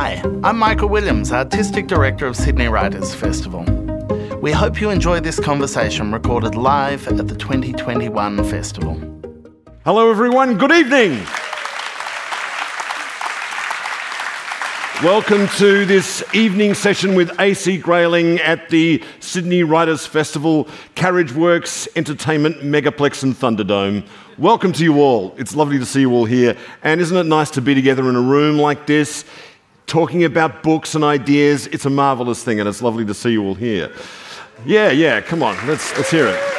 Hi, I'm Michael Williams, Artistic Director of Sydney Writers' Festival. We hope you enjoy this conversation recorded live at the 2021 festival. Hello everyone, good evening. Welcome to this evening session with AC Grayling at the Sydney Writers' Festival, Carriageworks, Entertainment, Megaplex and Thunderdome. Welcome to you all. It's lovely to see you all here. And isn't it nice to be together in a room like this, talking about books and ideas? It's a marvellous thing and it's lovely to see you all here. Yeah, come on, let's hear it.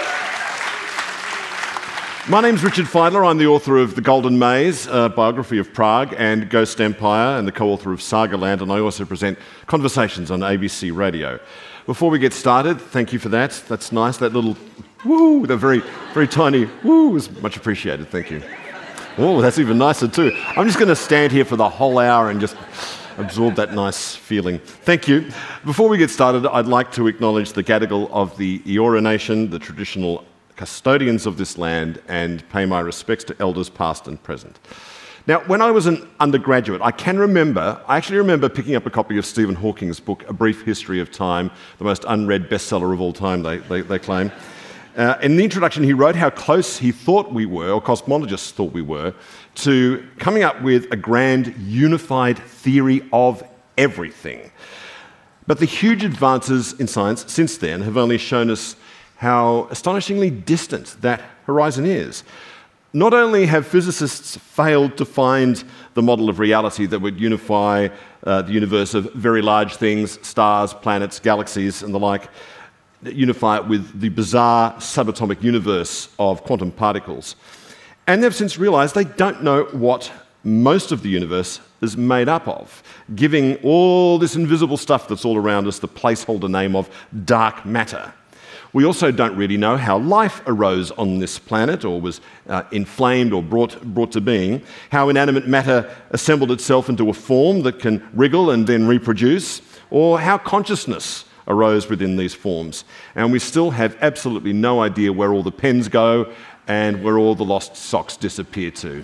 My name's Richard Fidler. I'm the author of The Golden Maze, a biography of Prague, and Ghost Empire, and the co-author of Sagaland, and I also present Conversations on ABC Radio. Before we get started, thank you for that. That's nice. That little woo, the very, very tiny woo is much appreciated. Thank you. Oh, that's even nicer too. I'm just going to stand here for the whole hour and just absorb that nice feeling. Thank you. Before we get started, I'd like to acknowledge the Gadigal of the Eora Nation, the traditional custodians of this land, and pay my respects to elders past and present. Now, when I was an undergraduate, I actually remember picking up a copy of Stephen Hawking's book, A Brief History of Time, the most unread bestseller of all time, they claim. In the introduction, he wrote how close he thought we were, or cosmologists thought we were, to coming up with a grand unified theory of everything. But the huge advances in science since then have only shown us how astonishingly distant that horizon is. Not only have physicists failed to find the model of reality that would unify the universe of very large things, stars, planets, galaxies, and the like, unify it with the bizarre subatomic universe of quantum particles. And they've since realized they don't know what most of the universe is made up of, giving all this invisible stuff that's all around us the placeholder name of dark matter. We also don't really know how life arose on this planet, or was inflamed or brought to being, how inanimate matter assembled itself into a form that can wriggle and then reproduce, or how consciousness arose within these forms. And we still have absolutely no idea where all the pens go and where all the lost socks disappear to.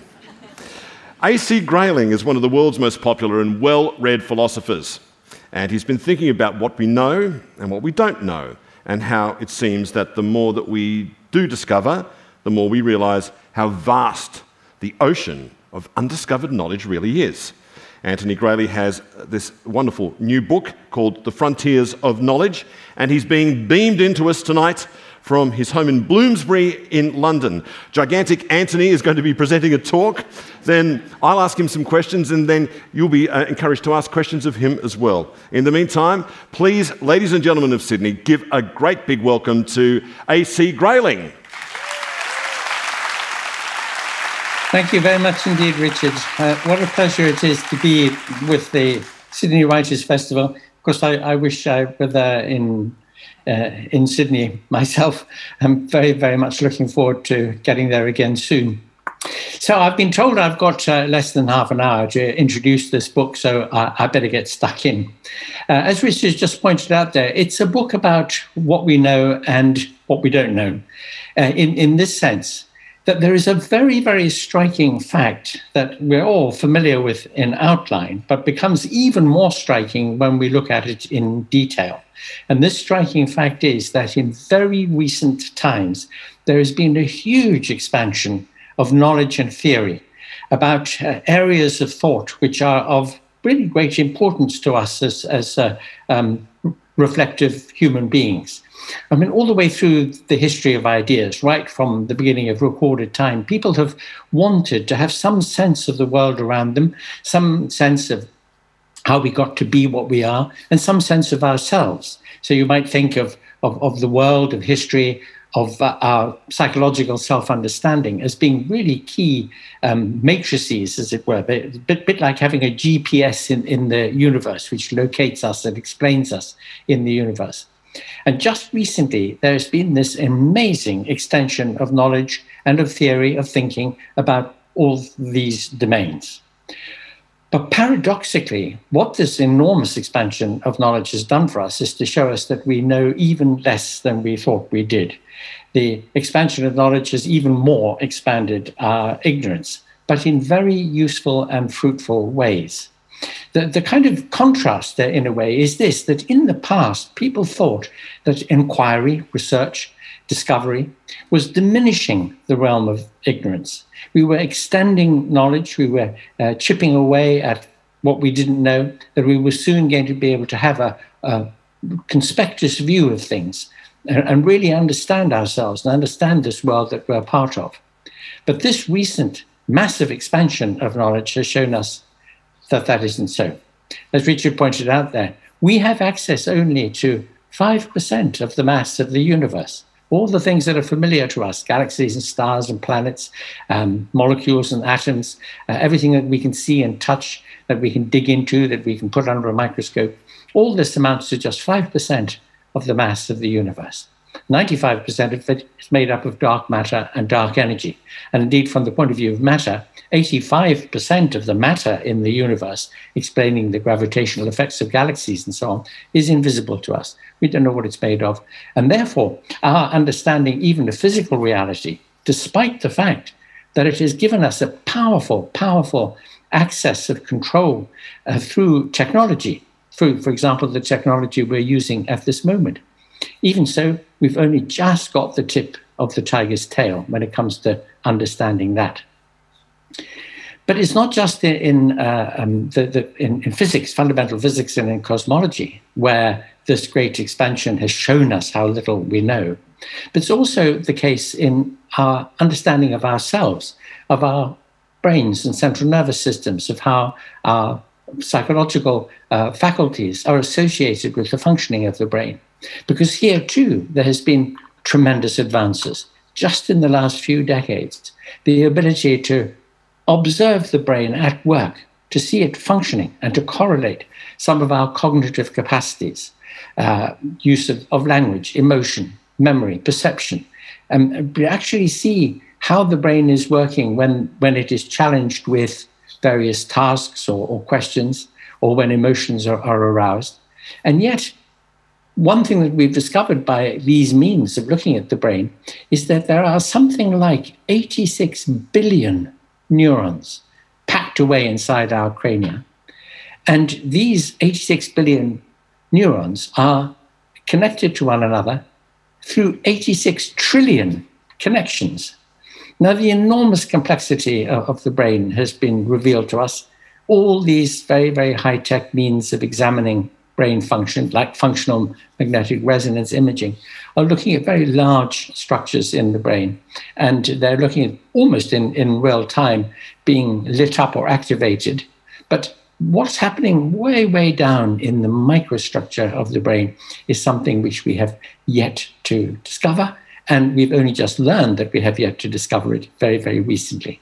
AC Grayling is one of the world's most popular and well-read philosophers, and he's been thinking about what we know and what we don't know, and how it seems that the more that we do discover, the more we realise how vast the ocean of undiscovered knowledge really is. Anthony Grayley has this wonderful new book called The Frontiers of Knowledge, and he's being beamed into us tonight from his home in Bloomsbury in London. Gigantic Anthony is going to be presenting a talk, then I'll ask him some questions, and then you'll be encouraged to ask questions of him as well. In the meantime, please, ladies and gentlemen of Sydney, give a great big welcome to AC Grayling. Thank you very much indeed, Richard. What a pleasure it is to be with the Sydney Writers' Festival. Of course, I wish I were there in Sydney myself. I'm very, very much looking forward to getting there again soon. So I've been told I've got less than half an hour to introduce this book, so I better get stuck in. As Richard just pointed out there, it's a book about what we know and what we don't know. In this sense, that there is a very, very striking fact that we're all familiar with in outline, but becomes even more striking when we look at it in detail. And this striking fact is that in very recent times, there has been a huge expansion of knowledge and theory about areas of thought which are of really great importance to us as reflective human beings. I mean, all the way through the history of ideas, right from the beginning of recorded time, people have wanted to have some sense of the world around them, some sense of how we got to be what we are, and some sense of ourselves. So you might think of the world, of history, of our psychological self-understanding as being really key matrices, as it were, a bit like having a GPS in the universe, which locates us and explains us in the universe. And just recently, there's been this amazing extension of knowledge and of theory, of thinking about all these domains. But paradoxically, what this enormous expansion of knowledge has done for us is to show us that we know even less than we thought we did. The expansion of knowledge has even more expanded our ignorance, but in very useful and fruitful ways. The kind of contrast there, in a way, is this, that in the past, people thought that inquiry, research, discovery was diminishing the realm of ignorance. We were extending knowledge, we were chipping away at what we didn't know, that we were soon going to be able to have a conspicuous view of things and really understand ourselves and understand this world that we're part of. But this recent massive expansion of knowledge has shown us that that isn't so. As Richard pointed out there, we have access only to 5% of the mass of the universe. All the things that are familiar to us, galaxies and stars and planets, molecules and atoms, everything that we can see and touch, that we can dig into, that we can put under a microscope, all this amounts to just 5% of the mass of the universe. 95% of it is made up of dark matter and dark energy. And indeed, from the point of view of matter, 85% of the matter in the universe, explaining the gravitational effects of galaxies and so on, is invisible to us. We don't know what it's made of. And therefore, our understanding even of physical reality, despite the fact that it has given us a powerful, powerful access of control through technology, through, for example, the technology we're using at this moment. Even so, we've only just got the tip of the tiger's tail when it comes to understanding that. But it's not just in physics, fundamental physics, and in cosmology, where this great expansion has shown us how little we know. But it's also the case in our understanding of ourselves, of our brains and central nervous systems, of how our psychological faculties are associated with the functioning of the brain. Because here, too, there has been tremendous advances. Just in the last few decades, the ability to observe the brain at work, to see it functioning and to correlate some of our cognitive capacities, use of language, emotion, memory, perception, and actually see how the brain is working when it is challenged with various tasks or questions, or when emotions are aroused. And yet, one thing that we've discovered by these means of looking at the brain is that there are something like 86 billion neurons packed away inside our crania. And these 86 billion neurons are connected to one another through 86 trillion connections. Now, the enormous complexity of the brain has been revealed to us. All these very, very high-tech means of examining brain function, like functional magnetic resonance imaging, are looking at very large structures in the brain. And they're looking at almost in real time being lit up or activated. But what's happening way, way down in the microstructure of the brain is something which we have yet to discover. And we've only just learned that we have yet to discover it very, very recently.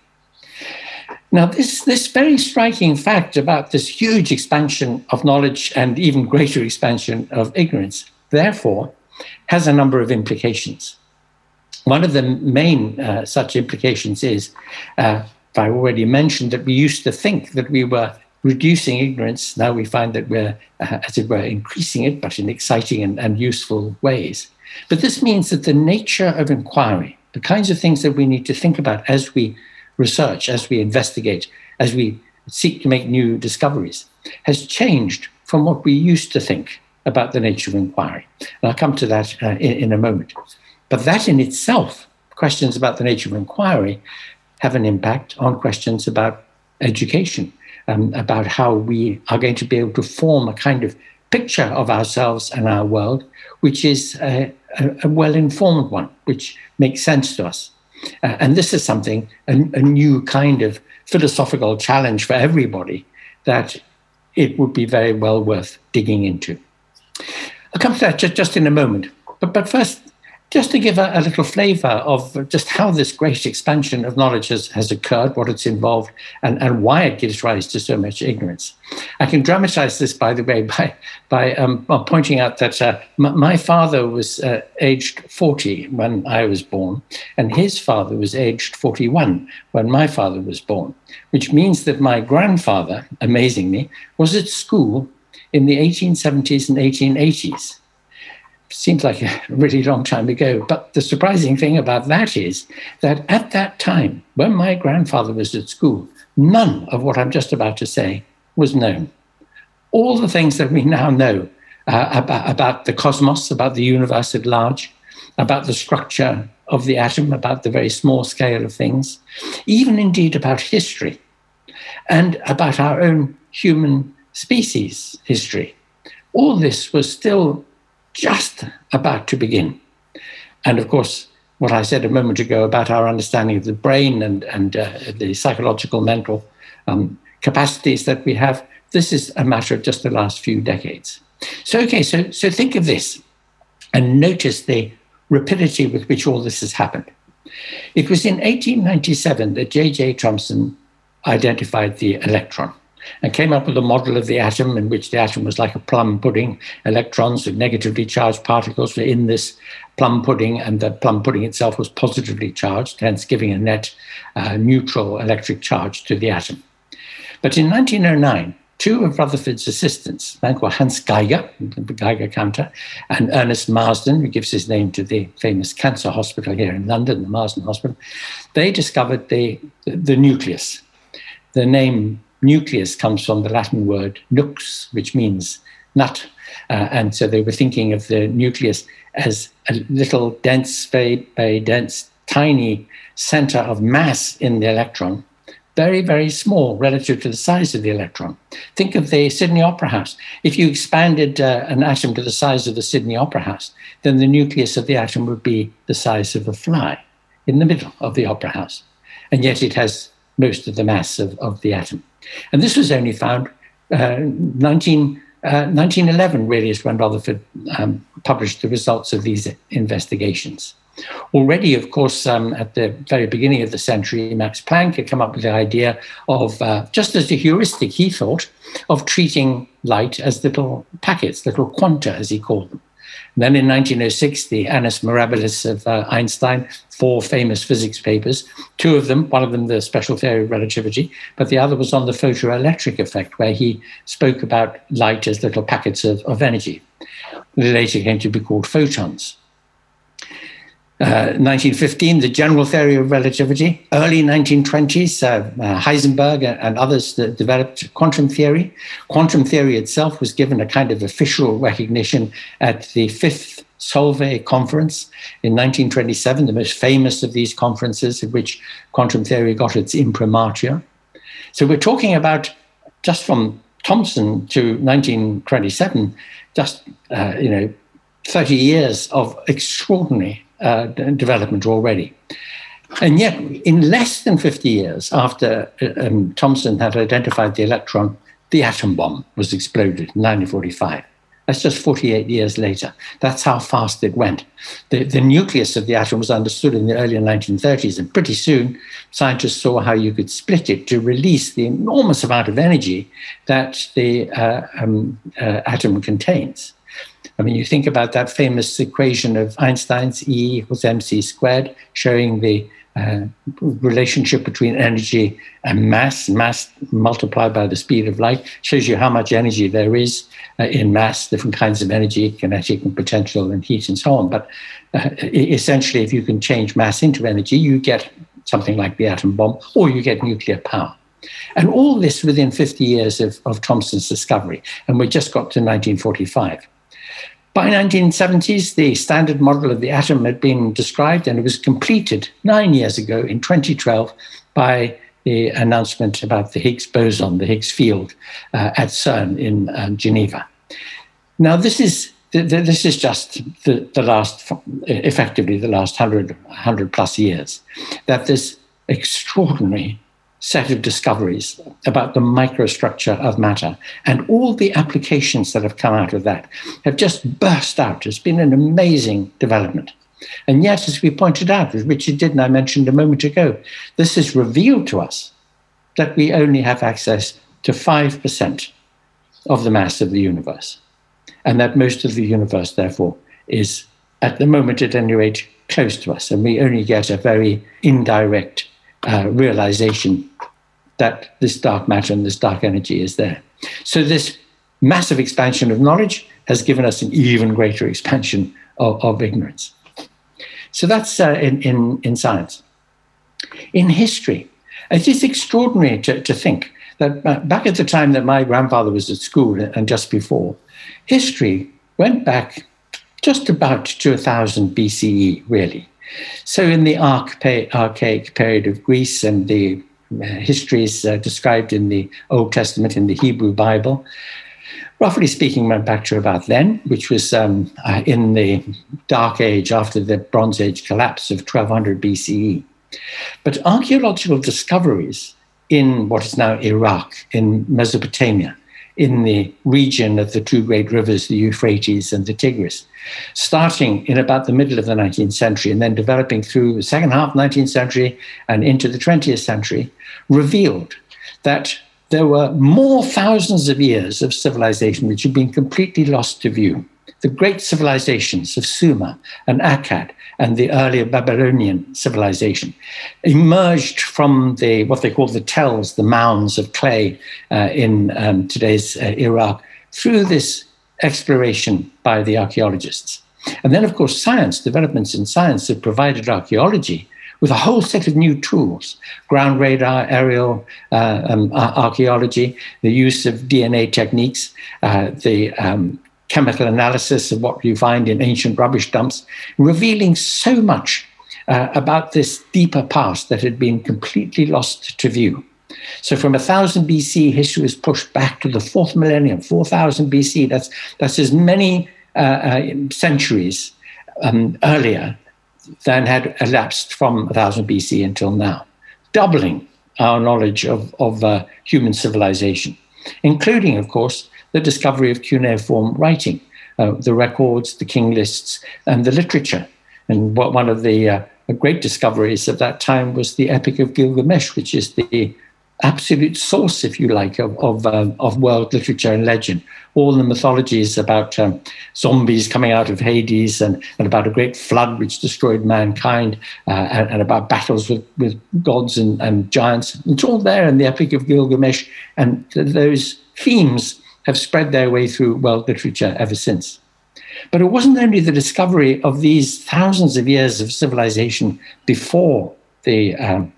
Now, this very striking fact about this huge expansion of knowledge and even greater expansion of ignorance, therefore, has a number of implications. One of the main such implications is, I already mentioned that we used to think that we were reducing ignorance. Now we find that we're, as it were, increasing it, but in exciting and useful ways. But this means that the nature of inquiry, the kinds of things that we need to think about as we research, as we investigate, as we seek to make new discoveries, has changed from what we used to think about the nature of inquiry. And I'll come to that in a moment. But that in itself, questions about the nature of inquiry, have an impact on questions about education, about how we are going to be able to form a kind of picture of ourselves and our world, which is a well-informed one, which makes sense to us. And this is something, a new kind of philosophical challenge for everybody that it would be very well worth digging into. I'll come to that just in a moment. But first, just to give a little flavor of just how this great expansion of knowledge has occurred, what it's involved, and why it gives rise to so much ignorance. I can dramatize this, by the way, by pointing out that my father was aged 40 when I was born, and his father was aged 41 when my father was born, which means that my grandfather, amazingly, was at school in the 1870s and 1880s. Seems like a really long time ago. But the surprising thing about that is that at that time, when my grandfather was at school, none of what I'm just about to say was known. all the things that we now know about the cosmos, about the universe at large, about the structure of the atom, about the very small scale of things, even indeed about history and about our own human species history. All this was still just about to begin. And of course, what I said a moment ago about our understanding of the brain and the psychological, mental capacities that we have, this is a matter of just the last few decades. So think of this and notice the rapidity with which all this has happened. It was in 1897 that J.J. Thomson identified the electron and came up with a model of the atom in which the atom was like a plum pudding. Electrons with negatively charged particles were in this plum pudding, and the plum pudding itself was positively charged, hence giving a net neutral electric charge to the atom. But in 1909, two of Rutherford's assistants, a man called Hans Geiger, the Geiger counter, and Ernest Marsden, who gives his name to the famous cancer hospital here in London, the Marsden Hospital, they discovered the nucleus. The name nucleus comes from the Latin word nux, which means nut. And so they were thinking of the nucleus as a little dense, very, very dense, tiny center of mass in the electron, very, very small relative to the size of the electron. Think of the Sydney Opera House. If you expanded an atom to the size of the Sydney Opera House, then the nucleus of the atom would be the size of a fly in the middle of the Opera House. And yet it has most of the mass of the atom. And this was only found 1911 really is when Rutherford published the results of these investigations. Already, of course, at the very beginning of the century, Max Planck had come up with the idea of, just as a heuristic, he thought, of treating light as little packets, little quanta, as he called them. And then in 1906, the Annus Mirabilis of Einstein, 4 famous physics papers, 2 of them, one of them the special theory of relativity, but the other was on the photoelectric effect, where he spoke about light as little packets of energy. They later came to be called photons. 1915, the general theory of relativity. Early 1920s, Heisenberg and others developed quantum theory. Quantum theory itself was given a kind of official recognition at the 5th Solvay conference in 1927, the most famous of these conferences in which quantum theory got its imprimatur. So we're talking about, just from Thomson to 1927, just 30 years of extraordinary development already. And yet, in less than 50 years after Thomson had identified the electron, the atom bomb was exploded in 1945. That's just 48 years later. That's how fast it went. The nucleus of the atom was understood in the early 1930s, and pretty soon scientists saw how you could split it to release the enormous amount of energy that the atom contains. I mean, you think about that famous equation of Einstein's E equals mc squared, showing the relationship between energy and mass multiplied by the speed of light, shows you how much energy there is in mass, different kinds of energy, kinetic and potential and heat and so on. But essentially, if you can change mass into energy, you get something like the atom bomb, or you get nuclear power. And all this within 50 years of Thomson's discovery. And we just got to 1945. By 1970s, the standard model of the atom had been described, and it was completed 9 years ago in 2012 by the announcement about the Higgs boson, the Higgs field at CERN in Geneva. Now, this is just the last, effectively the last 100 plus years, that this extraordinary set of discoveries about the microstructure of matter and all the applications that have come out of that have just burst out. It's been an amazing development. And yet, as we pointed out, as Richard did and I mentioned a moment ago, this has revealed to us that we only have access to 5% of the mass of the universe, and that most of the universe, therefore, is, at the moment at any rate, close to us, and we only get a very indirect realization that this dark matter and this dark energy is there. So this massive expansion of knowledge has given us an even greater expansion of ignorance. So that's in science. In history, it is extraordinary to think that back at the time that my grandfather was at school and just before, history went back just about to 1000 BCE, really. So in the archaic period of Greece and the histories described in the Old Testament, in the Hebrew Bible, roughly speaking, went back to about then, which was in the Dark Age after the Bronze Age collapse of 1200 BCE. But archaeological discoveries in what is now Iraq, in Mesopotamia, in the region of the two great rivers, the Euphrates and the Tigris, starting in about the middle of the 19th century and then developing through the second half of the 19th century and into the 20th century, revealed that there were more thousands of years of civilization which had been completely lost to view. The great civilizations of Sumer and Akkad and the earlier Babylonian civilization emerged from what they call the tells, the mounds of clay in today's Iraq, through this exploration by the archaeologists. And then, of course, developments in science have provided archaeology with a whole set of new tools: ground radar, aerial archaeology, the use of DNA techniques, the chemical analysis of what you find in ancient rubbish dumps, revealing so much about this deeper past that had been completely lost to view. So from 1000 BC, history was pushed back to the 4th millennium, 4000 BC. That's as many centuries earlier than had elapsed from 1000 BC until now, doubling our knowledge of human civilization, including, of course, the discovery of cuneiform writing, the records, the king lists, and the literature. And one of the great discoveries of that time was the Epic of Gilgamesh, which is the absolute source, if you like, of world literature and legend. All the mythologies about zombies coming out of Hades and about a great flood which destroyed mankind and about battles with gods and giants. It's all there in the Epic of Gilgamesh, and those themes have spread their way through world literature ever since. But it wasn't only the discovery of these thousands of years of civilization before the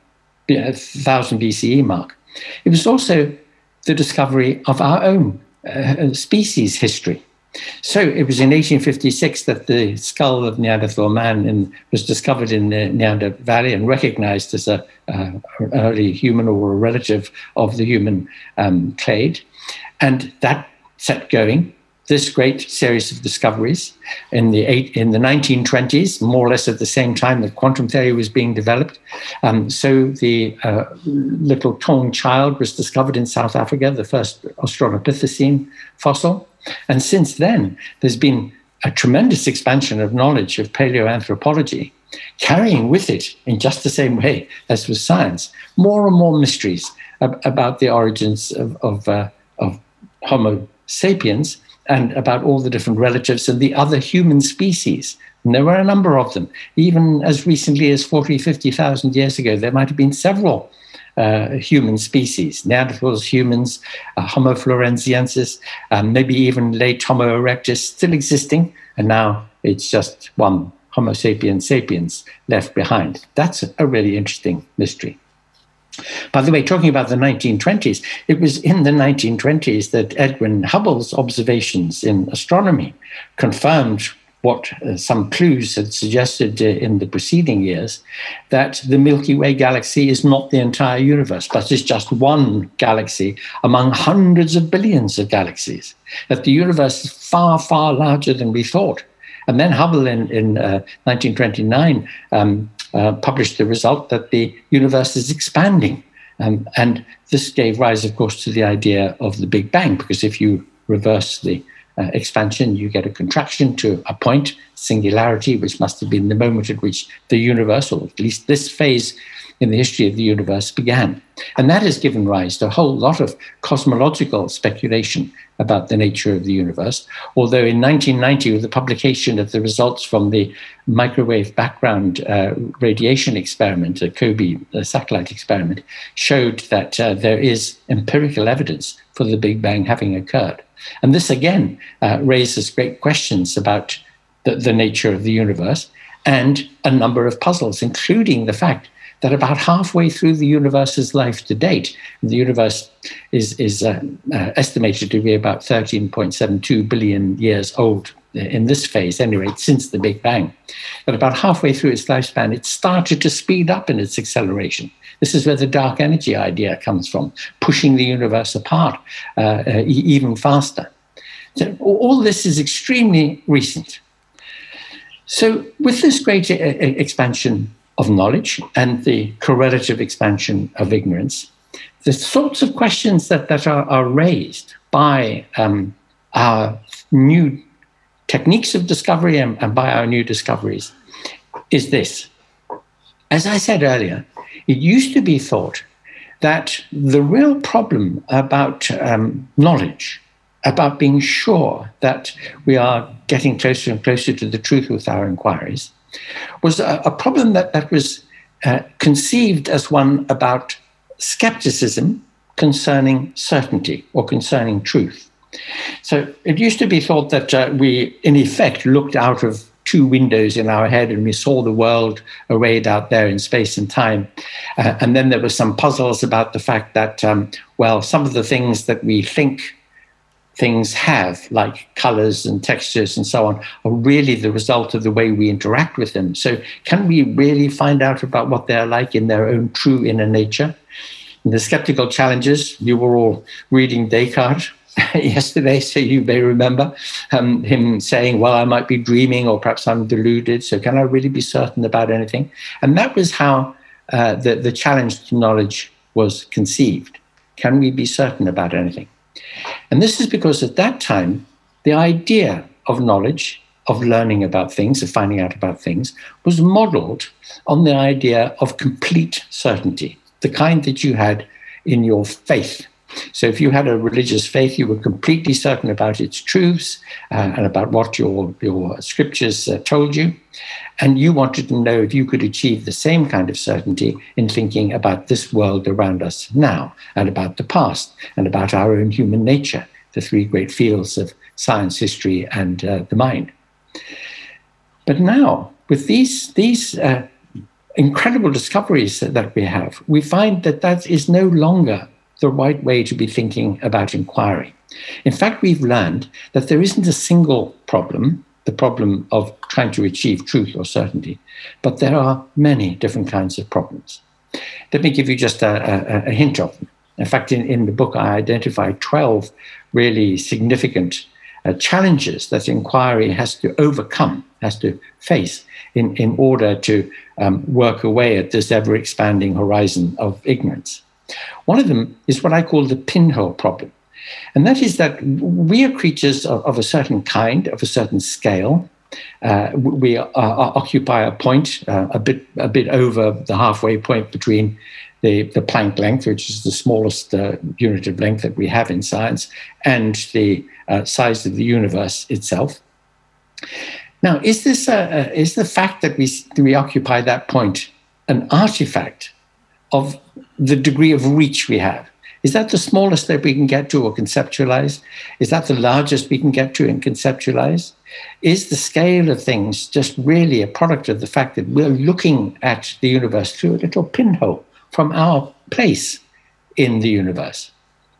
1000 BCE mark. It was also the discovery of our own species history. So it was in 1856 that the skull of Neanderthal man was discovered in the Neander Valley and recognized as an early human or a relative of the human clade. And that set going this great series of discoveries in the 1920s, more or less at the same time that quantum theory was being developed. So the little Taung child was discovered in South Africa, the first Australopithecine fossil. And since then, there's been a tremendous expansion of knowledge of paleoanthropology, carrying with it, in just the same way as with science, more and more mysteries about the origins of Homo sapiens, and about all the different relatives and the other human species. And there were a number of them. Even as recently as 40, 50,000 years ago, there might have been several human species, Neanderthals, humans, Homo floresiensis, maybe even late Homo erectus still existing. And now it's just one Homo sapiens left behind. That's a really interesting mystery. By the way, talking about the 1920s, it was in the 1920s that Edwin Hubble's observations in astronomy confirmed what some clues had suggested in the preceding years, that the Milky Way galaxy is not the entire universe, but is just one galaxy among hundreds of billions of galaxies, that the universe is far, far larger than we thought. And then Hubble in 1929 published the result that the universe is expanding. And this gave rise, of course, to the idea of the Big Bang, because if you reverse the expansion, you get a contraction to a point, singularity, which must have been the moment at which the universe, or at least this phase in the history of the universe, began. And that has given rise to a whole lot of cosmological speculation about the nature of the universe. Although in 1990, with the publication of the results from the microwave background radiation experiment, the COBE satellite experiment, showed that there is empirical evidence for the Big Bang having occurred. And this again raises great questions about the nature of the universe and a number of puzzles, including the fact that about halfway through the universe's life to date, the universe is estimated to be about 13.72 billion years old in this phase, anyway, since the Big Bang. But about halfway through its lifespan, it started to speed up in its acceleration. This is where the dark energy idea comes from, pushing the universe apart even faster. So all this is extremely recent. So with this great expansion of knowledge and the correlative expansion of ignorance, the sorts of questions that are raised by our new techniques of discovery and by our new discoveries is this. As I said earlier, it used to be thought that the real problem about knowledge, about being sure that we are getting closer and closer to the truth with our inquiries, was a problem that was conceived as one about skepticism concerning certainty or concerning truth. So it used to be thought that we, in effect, looked out of two windows in our head and we saw the world arrayed out there in space and time. And then there were some puzzles about the fact that, well, some of the things that we think things have, like colors and textures and so on, are really the result of the way we interact with them. So can we really find out about what they're like in their own true inner nature? And the skeptical challenges, you were all reading Descartes yesterday, so you may remember him saying, well, I might be dreaming or perhaps I'm deluded, so can I really be certain about anything? And that was how the challenge to knowledge was conceived. Can we be certain about anything? And this is because at that time, the idea of knowledge, of learning about things, of finding out about things, was modeled on the idea of complete certainty, the kind that you had in your faith. So if you had a religious faith, you were completely certain about its truths and about what your scriptures told you. And you wanted to know if you could achieve the same kind of certainty in thinking about this world around us now, and about the past, and about our own human nature, the three great fields of science, history, and the mind. But now, with these incredible discoveries that we have, we find that that is no longer the right way to be thinking about inquiry. In fact, we've learned that there isn't a single problem, the problem of trying to achieve truth or certainty, but there are many different kinds of problems. Let me give you just a hint of them. In fact, in the book, I identified 12 really significant challenges that inquiry has to overcome, has to face in order to work away at this ever-expanding horizon of ignorance. One of them is what I call the pinhole problem. And that is that we are creatures of a certain kind, of a certain scale. We occupy a point a bit over the halfway point between the Planck length, which is the smallest unit of length that we have in science, and the size of the universe itself. Now, is the fact that we occupy that point an artifact of the degree of reach we have? Is that the smallest that we can get to or conceptualize? Is that the largest we can get to and conceptualize? Is the scale of things just really a product of the fact that we're looking at the universe through a little pinhole from our place in the universe?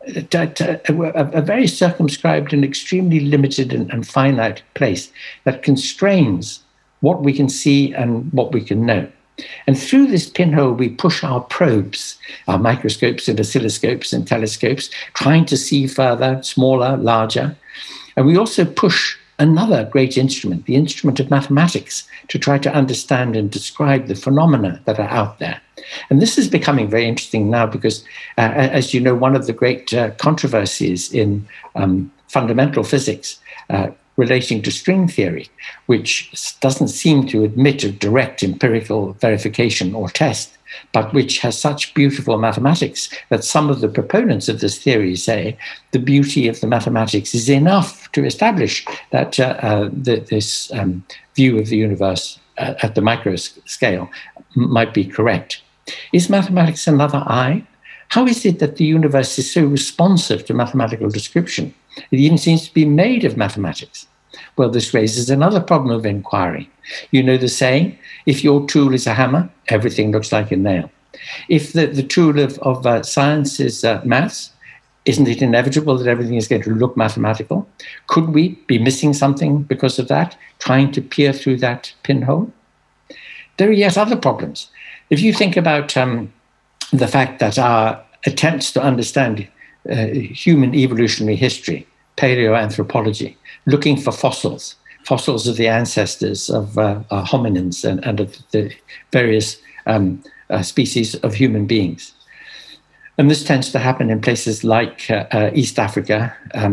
A very circumscribed and extremely limited and finite place that constrains what we can see and what we can know. And through this pinhole, we push our probes, our microscopes and oscilloscopes and telescopes, trying to see further, smaller, larger. And we also push another great instrument, the instrument of mathematics, to try to understand and describe the phenomena that are out there. And this is becoming very interesting now because, as you know, one of the great controversies in fundamental physics relating to string theory, which doesn't seem to admit of direct empirical verification or test, but which has such beautiful mathematics that some of the proponents of this theory say the beauty of the mathematics is enough to establish that this view of the universe at the micro scale might be correct. Is mathematics another eye? How is it that the universe is so responsive to mathematical description? It even seems to be made of mathematics. Well, this raises another problem of inquiry. You know the saying, if your tool is a hammer, everything looks like a nail. If the tool of science is maths, isn't it inevitable that everything is going to look mathematical? Could we be missing something because of that, trying to peer through that pinhole? There are yet other problems. If you think about the fact that our attempts to understand human evolutionary history, paleoanthropology, looking for fossils of the ancestors of hominins and of the various species of human beings. And this tends to happen in places like East Africa.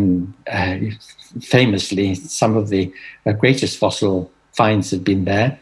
Famously, some of the greatest fossil finds have been there.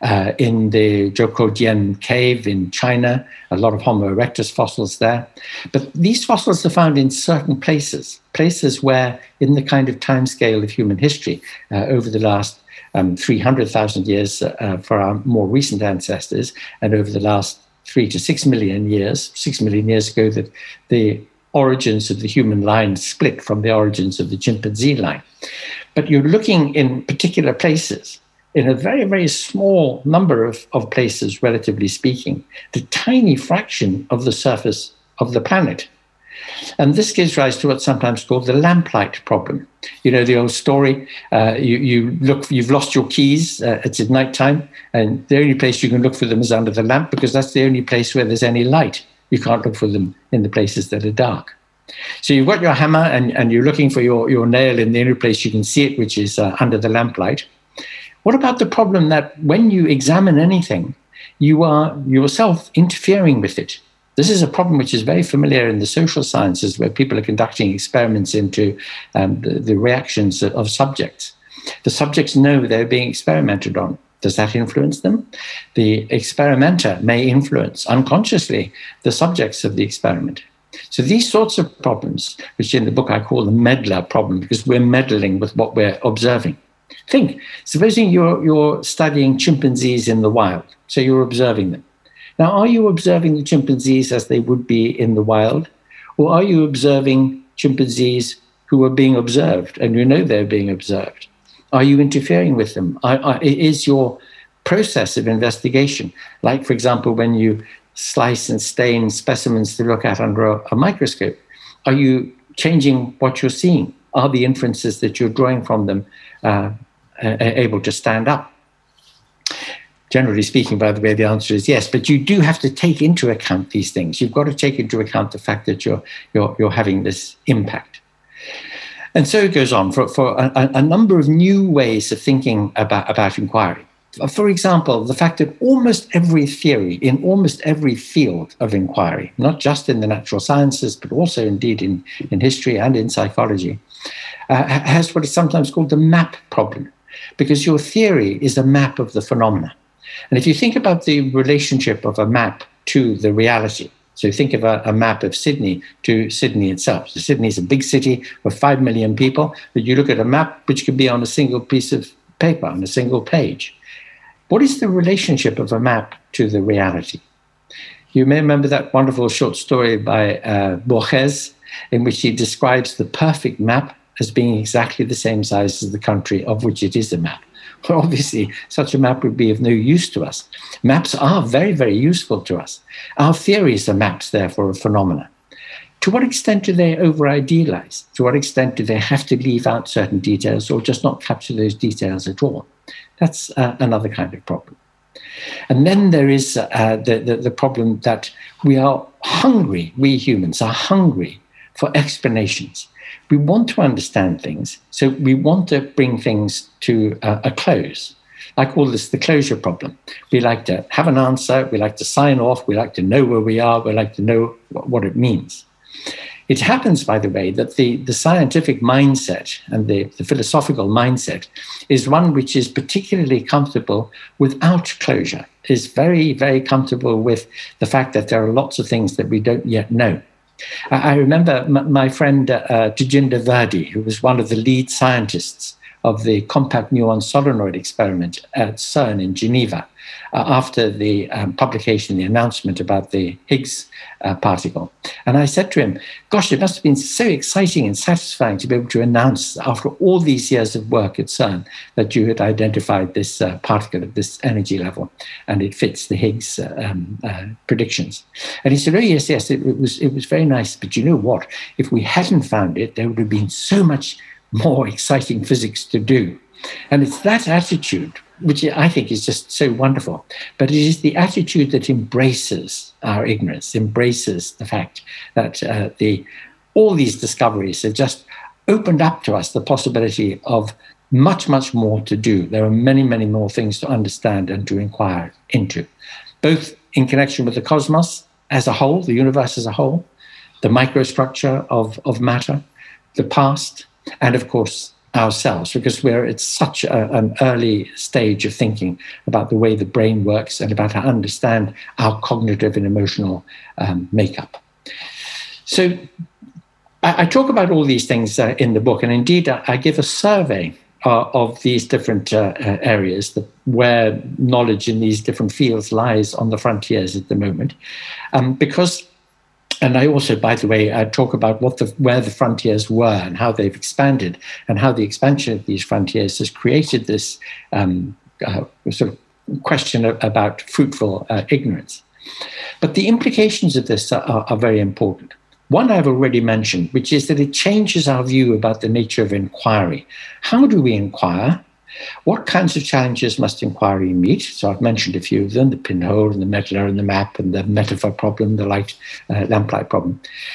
In the Zhoukoudian cave in China, a lot of Homo erectus fossils there. But these fossils are found in certain places where, in the kind of timescale of human history, over the last 300,000 years for our more recent ancestors, and over the last 3 to 6 million years, 6 million years ago, that the origins of the human line split from the origins of the chimpanzee line. But you're looking in particular places, in a very, very small number of places, relatively speaking, the tiny fraction of the surface of the planet. And this gives rise to what's sometimes called the lamplight problem. You know the old story, you've lost your keys, it's at nighttime, and the only place you can look for them is under the lamp, because that's the only place where there's any light. You can't look for them in the places that are dark. So you've got your hammer and you're looking for your nail in the only place you can see it, which is under the lamplight. What about the problem that when you examine anything, you are yourself interfering with it? This is a problem which is very familiar in the social sciences, where people are conducting experiments into the reactions of subjects. The subjects know they're being experimented on. Does that influence them? The experimenter may influence unconsciously the subjects of the experiment. So these sorts of problems, which in the book I call the meddler problem, because we're meddling with what we're observing. Think, supposing you're studying chimpanzees in the wild, so you're observing them. Now, are you observing the chimpanzees as they would be in the wild? Or are you observing chimpanzees who are being observed and you know they're being observed? Are you interfering with them? Is your process of investigation, like, for example, when you slice and stain specimens to look at under a microscope, are you changing what you're seeing? Are the inferences that you're drawing from them able to stand up? Generally speaking, by the way, the answer is yes, but you do have to take into account these things. You've got to take into account the fact that you're having this impact. And so it goes on for a number of new ways of thinking about inquiry. For example, the fact that almost every theory in almost every field of inquiry, not just in the natural sciences, but also indeed in history and in psychology, has what is sometimes called the map problem, because your theory is a map of the phenomena. And if you think about the relationship of a map to the reality, so think of a map of Sydney to Sydney itself. So Sydney is a big city with 5 million people, but you look at a map which could be on a single piece of paper, on a single page. What is the relationship of a map to the reality? You may remember that wonderful short story by Borges, in which he describes the perfect map as being exactly the same size as the country of which it is a map. Well, obviously, such a map would be of no use to us. Maps are very, very useful to us. Our theories are maps, therefore, of phenomena. To what extent do they over-idealize? To what extent do they have to leave out certain details or just not capture those details at all? That's another kind of problem. And then there is the problem that we are hungry, we humans are hungry for explanations. We want to understand things, so we want to bring things to a close. I call this the closure problem. We like to have an answer, we like to sign off, we like to know where we are, we like to know what it means. It happens, by the way, that the scientific mindset and the philosophical mindset is one which is particularly comfortable without closure, is very, very comfortable with the fact that there are lots of things that we don't yet know. I remember my friend Tejinder Vadi, who was one of the lead scientists of the compact muon solenoid experiment at CERN in Geneva after the publication, the announcement about the Higgs particle. And I said to him, gosh, it must have been so exciting and satisfying to be able to announce after all these years of work at CERN that you had identified this particle at this energy level and it fits the Higgs predictions. And he said, oh, yes, it was very nice. But you know what? If we hadn't found it, there would have been so much more exciting physics to do. And it's that attitude, which I think is just so wonderful, but it is the attitude that embraces our ignorance, embraces the fact that all these discoveries have just opened up to us the possibility of much, much more to do. There are many, many more things to understand and to inquire into, both in connection with the cosmos as a whole, the universe as a whole, the microstructure of matter, the past, and of course, ourselves, because we're at such an early stage of thinking about the way the brain works and about how to understand our cognitive and emotional makeup. So I talk about all these things in the book, and indeed I give a survey of these different areas where knowledge in these different fields lies on the frontiers at the moment, because. And I also, by the way, I talk about where the frontiers were and how they've expanded and how the expansion of these frontiers has created this sort of question about fruitful ignorance. But the implications of this are very important. One I've already mentioned, which is that it changes our view about the nature of inquiry. How do we inquire? What kinds of challenges must inquiry meet? So I've mentioned a few of them, the pinhole and the medulla and the map and the metaphor problem, the lamplight problem.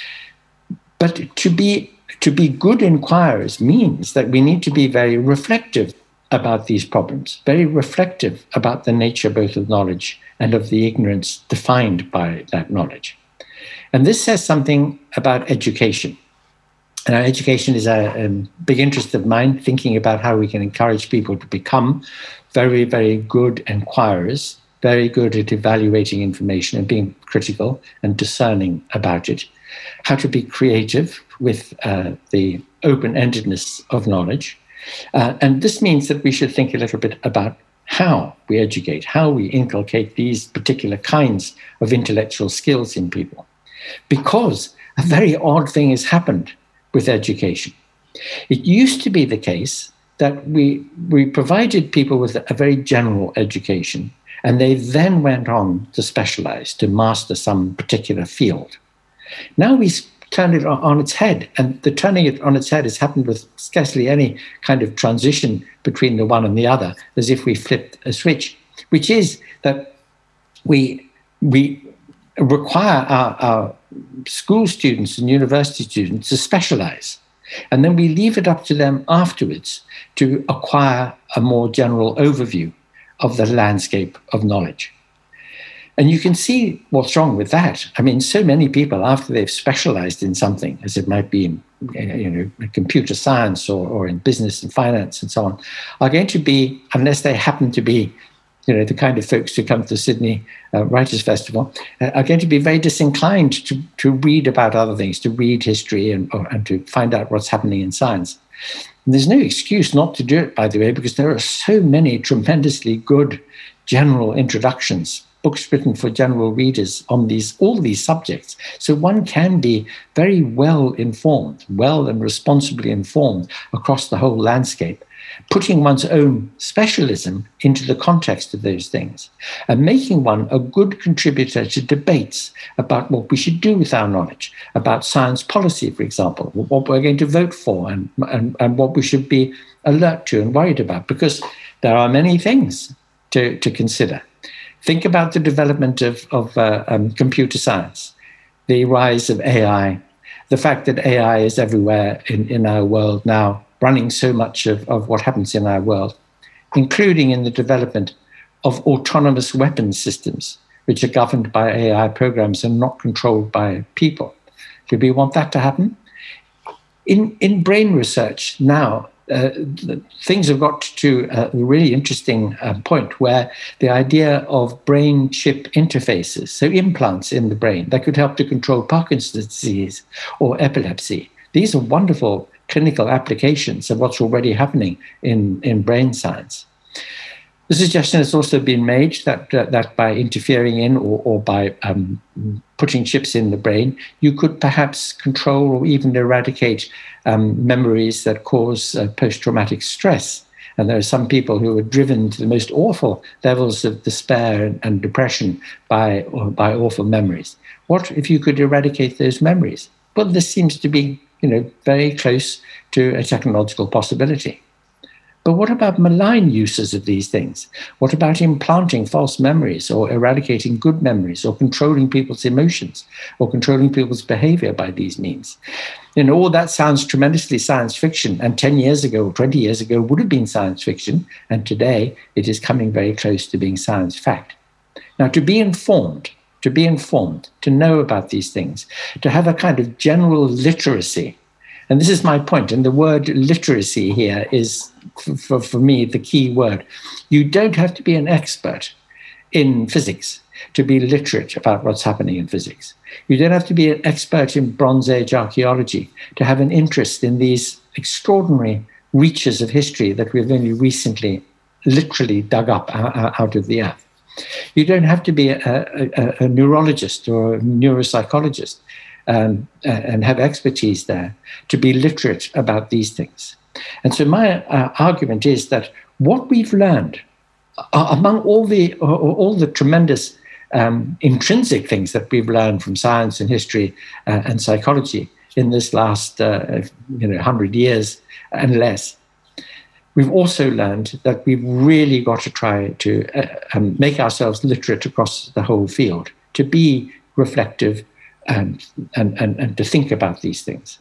But to be good inquirers means that we need to be very reflective about these problems, very reflective about the nature both of knowledge and of the ignorance defined by that knowledge. And this says something about education. And education is a big interest of mine, thinking about how we can encourage people to become very, very good inquirers, very good at evaluating information and being critical and discerning about it, how to be creative with the open-endedness of knowledge. And this means that we should think a little bit about how we educate, how we inculcate these particular kinds of intellectual skills in people. Because a very odd thing has happened with education. It used to be the case that we provided people with a very general education, and they then went on to specialize, to master some particular field. Now we turn it on its head, and the turning it on its head has happened with scarcely any kind of transition between the one and the other, as if we flipped a switch, which is that we require our school students and university students to specialize. And then we leave it up to them afterwards to acquire a more general overview of the landscape of knowledge. And you can see what's wrong with that. I mean, so many people, after they've specialized in something, as it might be in computer science or in business and finance and so on, are going to be, unless they happen to be the kind of folks who come to the Sydney Writers' Festival, are going to be very disinclined to read about other things, to read history and to find out what's happening in science. And there's no excuse not to do it, by the way, because there are so many tremendously good general introductions, books written for general readers on all these subjects. So one can be very well informed, well and responsibly informed across the whole landscape, putting one's own specialism into the context of those things and making one a good contributor to debates about what we should do with our knowledge, about science policy, for example, what we're going to vote for and what we should be alert to and worried about, because there are many things to consider. Think about the development of computer science, the rise of AI, the fact that AI is everywhere in our world now, running so much of what happens in our world, including in the development of autonomous weapons systems, which are governed by AI programs and not controlled by people. Do we want that to happen? In brain research now, things have got to a really interesting point where the idea of brain-chip interfaces, so implants in the brain that could help to control Parkinson's disease or epilepsy, these are wonderful clinical applications of what's already happening in brain science. The suggestion has also been made that by interfering in or by putting chips in the brain, you could perhaps control or even eradicate memories that cause post-traumatic stress. And there are some people who are driven to the most awful levels of despair and depression by awful memories. What if you could eradicate those memories? Well, this seems to be, very close to a technological possibility. But what about malign uses of these things? What about implanting false memories or eradicating good memories or controlling people's emotions or controlling people's behavior by these means? All that sounds tremendously science fiction, and 10 years ago or 20 years ago would have been science fiction, and today it is coming very close to being science fact. Now, to be informed, to know about these things, to have a kind of general literacy, and this is my point, and the word literacy here is, for me, the key word. You don't have to be an expert in physics to be literate about what's happening in physics. You don't have to be an expert in Bronze Age archaeology to have an interest in these extraordinary reaches of history that we've only recently literally dug up out of the earth. You don't have to be a neurologist or a neuropsychologist and have expertise there to be literate about these things. And so my argument is that what we've learned among all the tremendous intrinsic things that we've learned from science and history and psychology in this last 100 years and less, we've also learned that we've really got to try to make ourselves literate across the whole field, to be reflective and to think about these things.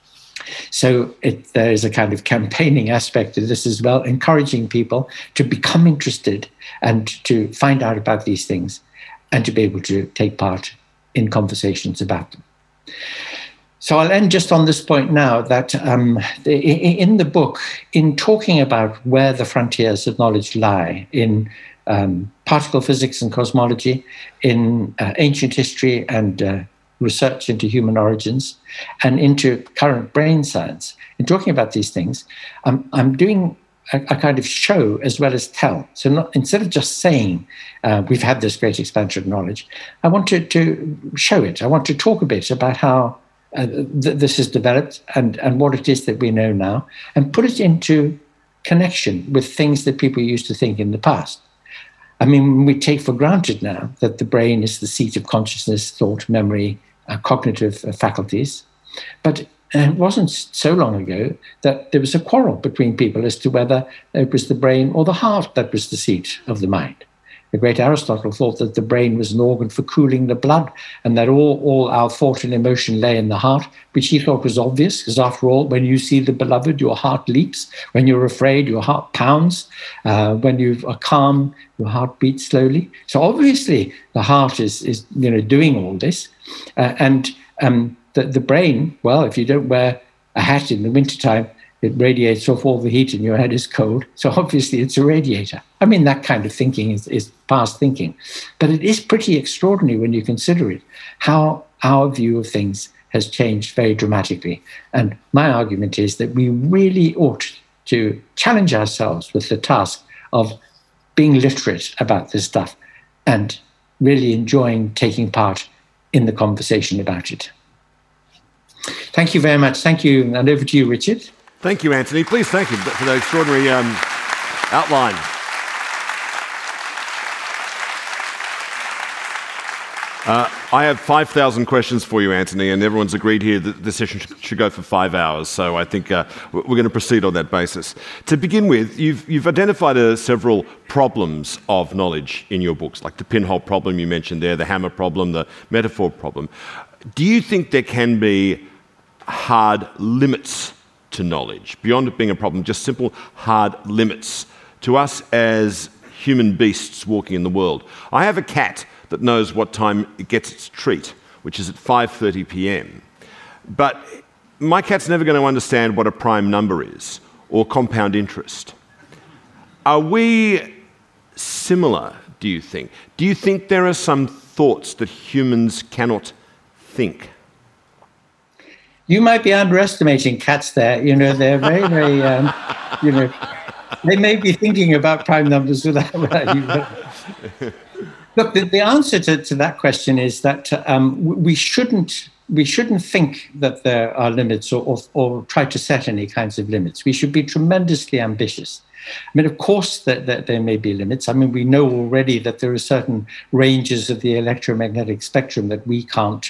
So there is a kind of campaigning aspect to this as well, encouraging people to become interested and to find out about these things and to be able to take part in conversations about them. So I'll end just on this point now, that in the book, in talking about where the frontiers of knowledge lie in particle physics and cosmology, in ancient history and research into human origins, and into current brain science, in talking about these things, I'm doing a kind of show as well as tell. So instead of just saying we've had this great expansion of knowledge, I want to show it. I want to talk a bit about how this has developed and what it is that we know now, and put it into connection with things that people used to think in the past. I mean, we take for granted now that the brain is the seat of consciousness, thought, memory, cognitive faculties. But it wasn't so long ago that there was a quarrel between people as to whether it was the brain or the heart that was the seat of the mind. The great Aristotle thought that the brain was an organ for cooling the blood, and that all our thought and emotion lay in the heart, which he thought was obvious, because after all, when you see the beloved, your heart leaps. When you're afraid, your heart pounds. When you are calm, your heart beats slowly. So obviously, the heart is doing all this. The brain, well, if you don't wear a hat in the wintertime, it radiates off all the heat and your head is cold. So obviously it's a radiator. I mean, that kind of thinking is past thinking. But it is pretty extraordinary when you consider it, how our view of things has changed very dramatically. And my argument is that we really ought to challenge ourselves with the task of being literate about this stuff and really enjoying taking part in the conversation about it. Thank you very much. Thank you. And over to you, Richard. Thank you, Anthony. Please thank you for that extraordinary outline. I have 5,000 questions for you, Anthony, and everyone's agreed here that the session should go for 5 hours, so I think we're going to proceed on that basis. To begin with, you've identified several problems of knowledge in your books, like the pinhole problem you mentioned there, the hammer problem, the metaphor problem. Do you think there can be hard limits to knowledge, beyond it being a problem, just simple hard limits to us as human beasts walking in the world? I have a cat that knows what time it gets its treat, which is at 5:30 p.m. But my cat's never going to understand what a prime number is or compound interest. Are we similar, do you think? Do you think there are some thoughts that humans cannot think? You might be underestimating cats there. They're very, very, they may be thinking about prime numbers without you. Look, the answer to that question is that we shouldn't think that there are limits or try to set any kinds of limits. We should be tremendously ambitious. I mean, of course, that there may be limits. I mean, we know already that there are certain ranges of the electromagnetic spectrum that we can't,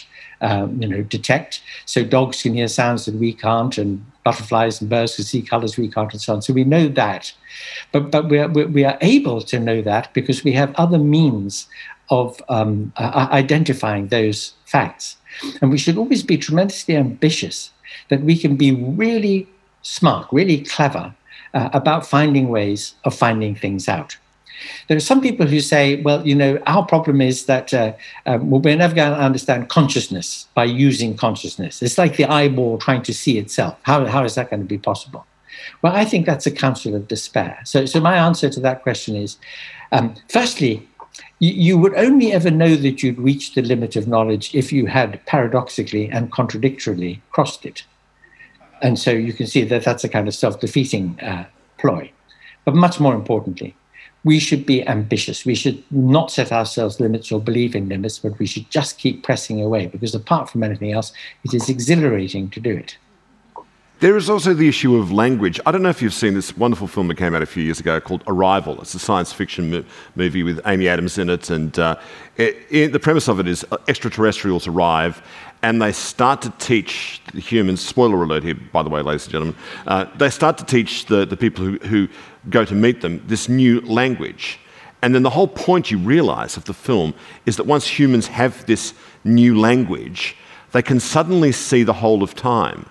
detect. So dogs can hear sounds that we can't, and butterflies and birds can see colors we can't, and so on. So we know that. But we are able to know that because we have other means of identifying those facts. And we should always be tremendously ambitious that we can be really smart, really clever about finding ways of finding things out. There are some people who say, well, our problem is that we're never going to understand consciousness by using consciousness. It's like the eyeball trying to see itself. How is that going to be possible? Well, I think that's a counsel of despair. So my answer to that question is, firstly, you would only ever know that you'd reached the limit of knowledge if you had paradoxically and contradictorily crossed it. And so you can see that that's a kind of self-defeating ploy. But much more importantly, we should be ambitious. We should not set ourselves limits or believe in limits, but we should just keep pressing away, because apart from anything else, it is exhilarating to do it. There is also the issue of language. I don't know if you've seen this wonderful film that came out a few years ago called Arrival. It's a science fiction movie with Amy Adams in it, and the premise of it is extraterrestrials arrive and they start to teach the humans, spoiler alert here, by the way, ladies and gentlemen, they start to teach the people who go to meet them this new language. And then the whole point you realise of the film is that once humans have this new language, they can suddenly see the whole of time.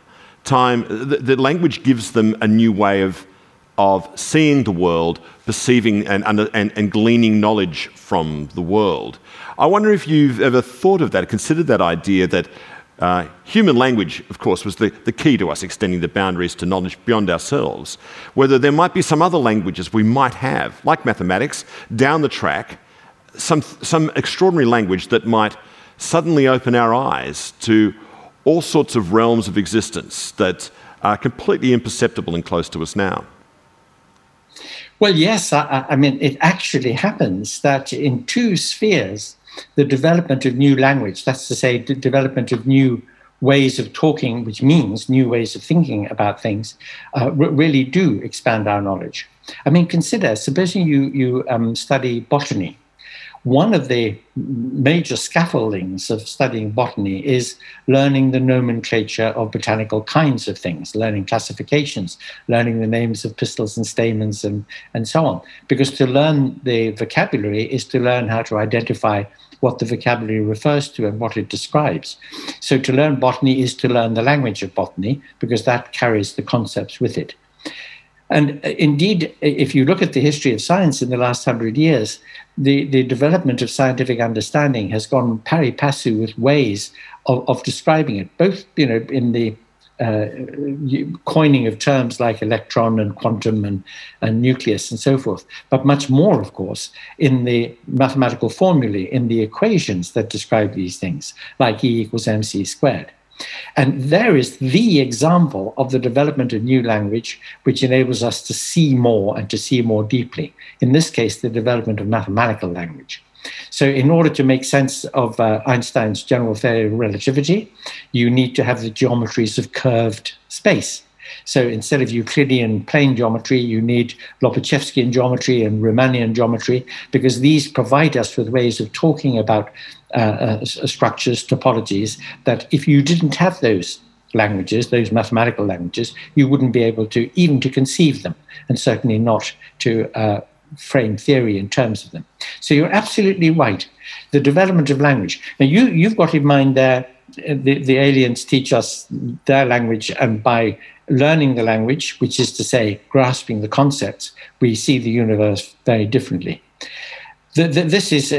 The language gives them a new way of seeing the world, perceiving and gleaning knowledge from the world. I wonder if you've ever thought of that, considered that idea that human language, of course, was the key to us extending the boundaries to knowledge beyond ourselves. Whether there might be some other languages we might have, like mathematics, down the track, some extraordinary language that might suddenly open our eyes to all sorts of realms of existence that are completely imperceptible and close to us now. Well, yes, I mean, it actually happens that in two spheres, the development of new language, that's to say, the development of new ways of talking, which means new ways of thinking about things, really do expand our knowledge. I mean, consider, supposing you study botany. One of the major scaffoldings of studying botany is learning the nomenclature of botanical kinds of things, learning classifications, learning the names of pistils and stamens and so on. Because to learn the vocabulary is to learn how to identify what the vocabulary refers to and what it describes. So to learn botany is to learn the language of botany, because that carries the concepts with it. And indeed, if you look at the history of science in the last 100 years, the development of scientific understanding has gone pari passu with ways of describing it, both in the coining of terms like electron and quantum and nucleus and so forth, but much more, of course, in the mathematical formulae, in the equations that describe these things, like E equals mc squared. And there is the example of the development of new language, which enables us to see more and to see more deeply. In this case, the development of mathematical language. So in order to make sense of Einstein's general theory of relativity, you need to have the geometries of curved space. So instead of Euclidean plane geometry, you need Lobachevskian geometry and Riemannian geometry, because these provide us with ways of talking about structures, topologies, that if you didn't have those languages, those mathematical languages, you wouldn't be able to even to conceive them, and certainly not to frame theory in terms of them. So you're absolutely right. The development of language. Now you've got in mind there, the aliens teach us their language, and by learning the language, which is to say grasping the concepts, we see the universe very differently. This is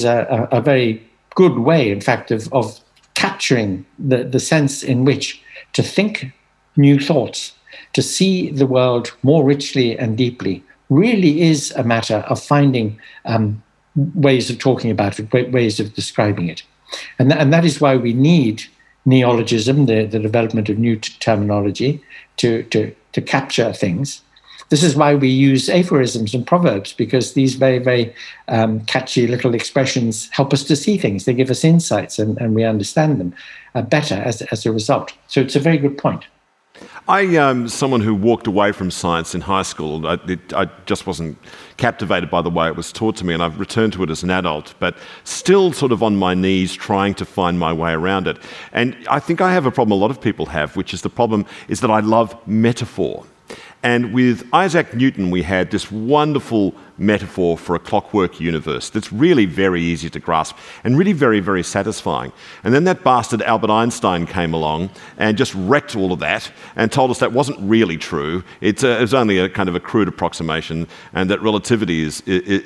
a very good way, in fact, of capturing the sense in which to think new thoughts, to see the world more richly and deeply, really is a matter of finding ways of talking about it, ways of describing it. And that is why we need neologism, the development of new terminology to capture things. This is why we use aphorisms and proverbs, because these very, very catchy little expressions help us to see things. They give us insights, and we understand them better as a result. So it's a very good point. Someone who walked away from science in high school, I just wasn't captivated by the way it was taught to me, and I've returned to it as an adult, but still sort of on my knees trying to find my way around it. And I think I have a problem a lot of people have, which is the problem is that I love metaphor. And with Isaac Newton, we had this wonderful metaphor for a clockwork universe that's really very easy to grasp and really very, very satisfying. And then that bastard Albert Einstein came along and just wrecked all of that and told us that wasn't really true. It was only a kind of a crude approximation, and that relativity is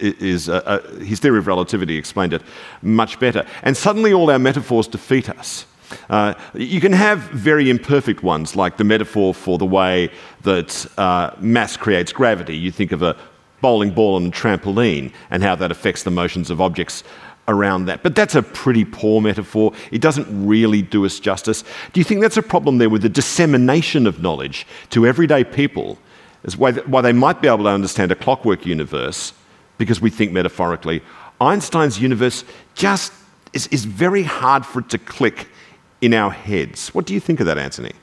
his theory of relativity explained it much better. And suddenly all our metaphors defeat us. You can have very imperfect ones, like the metaphor for the way that mass creates gravity. You think of a bowling ball on a trampoline and how that affects the motions of objects around that. But that's a pretty poor metaphor. It doesn't really do us justice. Do you think that's a problem there with the dissemination of knowledge to everyday people, is why they might be able to understand a clockwork universe because we think metaphorically? Einstein's universe just is very hard for it to click in our heads. What do you think of that, Anthony?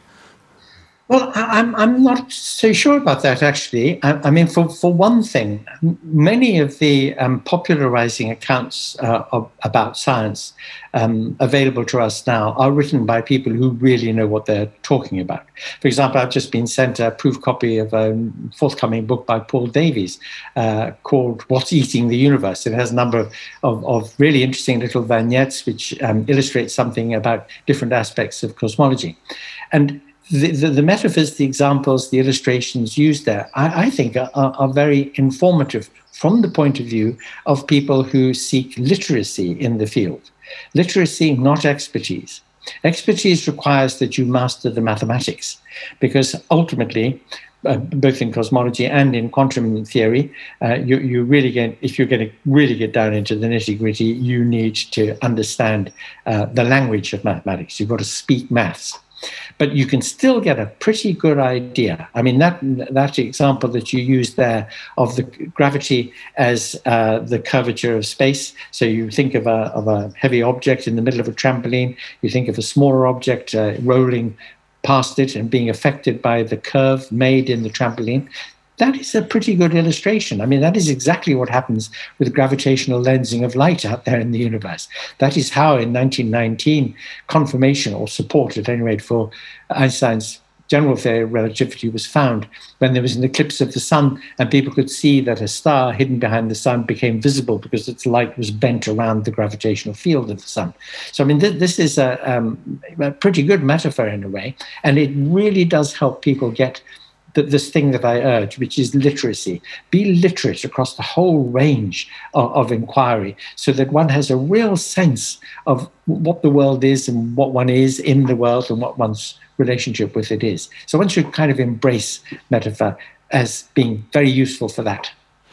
Well, I'm not so sure about that, actually. I mean, for one thing, many of the popularizing accounts about science available to us now are written by people who really know what they're talking about. For example, I've just been sent a proof copy of a forthcoming book by Paul Davies called What's Eating the Universe. It has a number of really interesting little vignettes which illustrate something about different aspects of cosmology. And the metaphors, the examples, the illustrations used there, I think are very informative from the point of view of people who seek literacy in the field. Literacy, not expertise. Expertise requires that you master the mathematics, because ultimately, both in cosmology and in quantum theory, you really if you're going to really get down into the nitty-gritty, you need to understand the language of mathematics. You've got to speak maths. But you can still get a pretty good idea. I mean, that example that you used there of the gravity as the curvature of space. So you think of a heavy object in the middle of a trampoline. You think of a smaller object rolling past it and being affected by the curve made in the trampoline. That is a pretty good illustration. I mean, that is exactly what happens with gravitational lensing of light out there in the universe. That is how, in 1919, confirmation or support, at any rate, for Einstein's general theory of relativity was found, when there was an eclipse of the sun and people could see that a star hidden behind the sun became visible because its light was bent around the gravitational field of the sun. So, I mean, this is a pretty good metaphor in a way, and it really does help people get this thing that I urge, which is literacy. Be literate across the whole range of inquiry, so that one has a real sense of what the world is and what one is in the world and what one's relationship with it is. So one should kind of embrace metaphor as being very useful for that.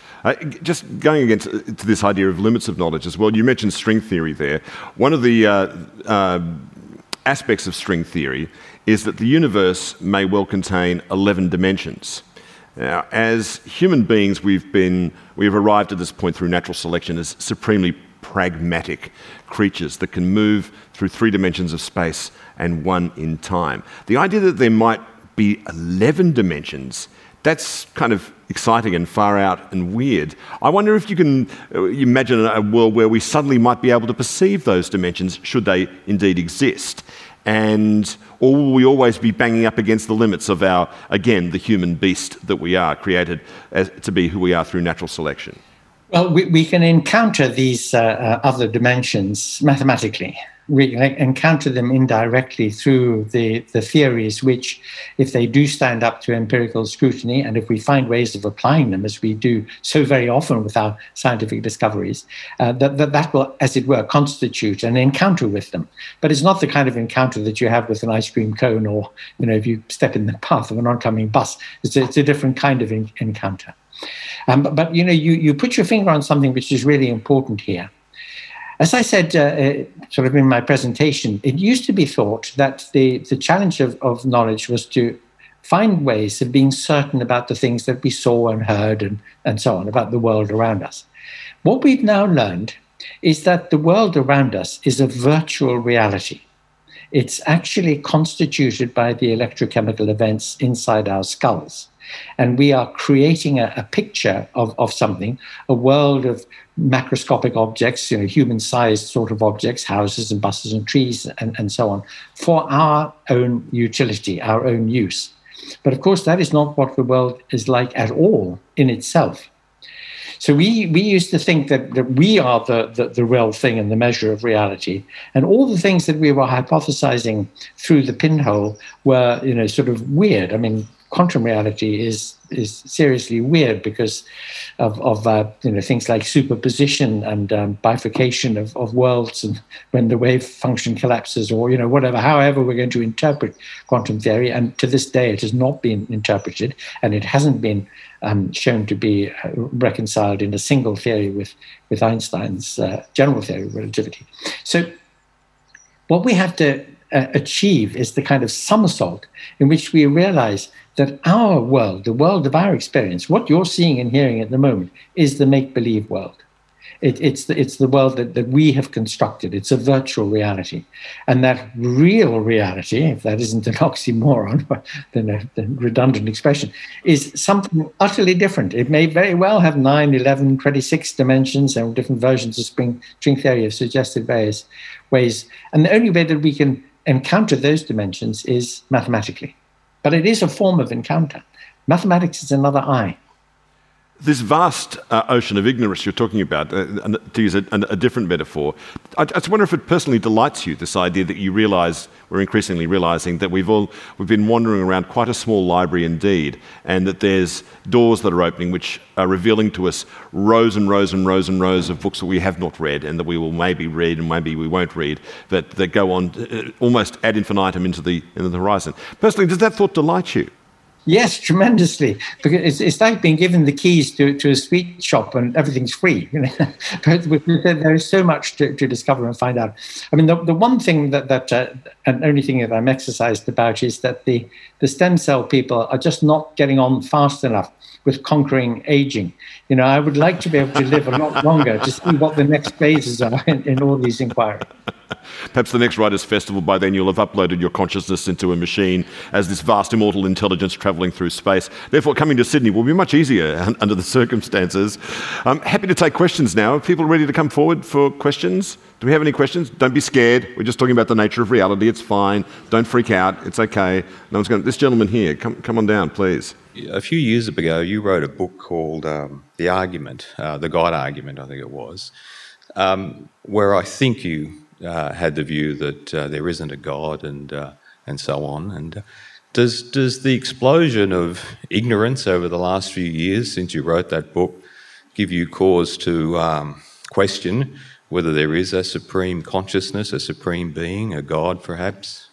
Just going again to this idea of limits of knowledge as well, you mentioned string theory there. One of the aspects of string theory is that the universe may well contain 11 dimensions. Now, as human beings, we've arrived at this point through natural selection as supremely pragmatic creatures that can move through 3 dimensions of space and 1 in time. The idea that there might be 11 dimensions, that's kind of exciting and far out and weird. I wonder if you can imagine a world where we suddenly might be able to perceive those dimensions, should they indeed exist. Or will we always be banging up against the limits of our, again, the human beast that we are, created to be who we are through natural selection? Well, we can encounter these other dimensions mathematically. We encounter them indirectly through the theories which, if they do stand up to empirical scrutiny, and if we find ways of applying them, as we do so very often with our scientific discoveries, that will, as it were, constitute an encounter with them. But it's not the kind of encounter that you have with an ice cream cone, or if you step in the path of an oncoming bus. It's a different kind of encounter. But you put your finger on something which is really important here. As I said sort of in my presentation, it used to be thought that the challenge of knowledge was to find ways of being certain about the things that we saw and heard and so on, about the world around us. What we've now learned is that the world around us is a virtual reality. It's actually constituted by the electrochemical events inside our skulls. And we are creating a picture of something, a world of macroscopic objects, human-sized sort of objects, houses and buses and trees and so on, for our own utility, our own use. But of course, that is not what the world is like at all in itself. So we used to think that we are the real thing and the measure of reality. And all the things that we were hypothesizing through the pinhole were, sort of weird. I mean, quantum reality is seriously weird because of things like superposition and bifurcation of worlds, and when the wave function collapses, or whatever, however we're going to interpret quantum theory. And to this day, it has not been interpreted, and it hasn't been shown to be reconciled in a single theory with Einstein's general theory of relativity. So what we have to achieve is the kind of somersault in which we realize that our world, the world of our experience, what you're seeing and hearing at the moment, is the make-believe world. It's the world that we have constructed. It's a virtual reality. And that real reality, if that isn't an oxymoron, then a redundant expression, is something utterly different. It may very well have 9, 11, 26 dimensions, and different versions of string theory have suggested various ways. And the only way that we can encounter those dimensions is mathematically. But it is a form of encounter. Mathematics is another eye. This vast ocean of ignorance you're talking about, to use a different metaphor, I just wonder if it personally delights you, this idea that you realise, we're increasingly realising that we've been wandering around quite a small library indeed, and that there's doors that are opening which are revealing to us rows and rows and rows and rows of books that we have not read and that we will maybe read and maybe we won't read, that go on almost ad infinitum into the horizon. Personally, does that thought delight you? Yes, tremendously, because it's like being given the keys to a sweet shop and everything's free. There is so much to discover and find out. I mean, the one thing and only thing that I'm exercised about is that the stem cell people are just not getting on fast enough with conquering aging. I would like to be able to live a lot longer to see what the next phases are in all these inquiries. Perhaps the next Writers' Festival, by then you'll have uploaded your consciousness into a machine as this vast immortal intelligence travelling through space. Therefore, coming to Sydney will be much easier under the circumstances. I'm happy to take questions now. Are people ready to come forward for questions? Do we have any questions? Don't be scared. We're just talking about the nature of reality. It's fine. Don't freak out. It's okay. No one's going to... This gentleman here, come on down, please. A few years ago, you wrote a book called The Argument, The God Argument, I think it was, where I think you had the view that there isn't a God and so on. And does the explosion of ignorance over the last few years since you wrote that book give you cause to question whether there is a supreme consciousness, a supreme being, a God perhaps?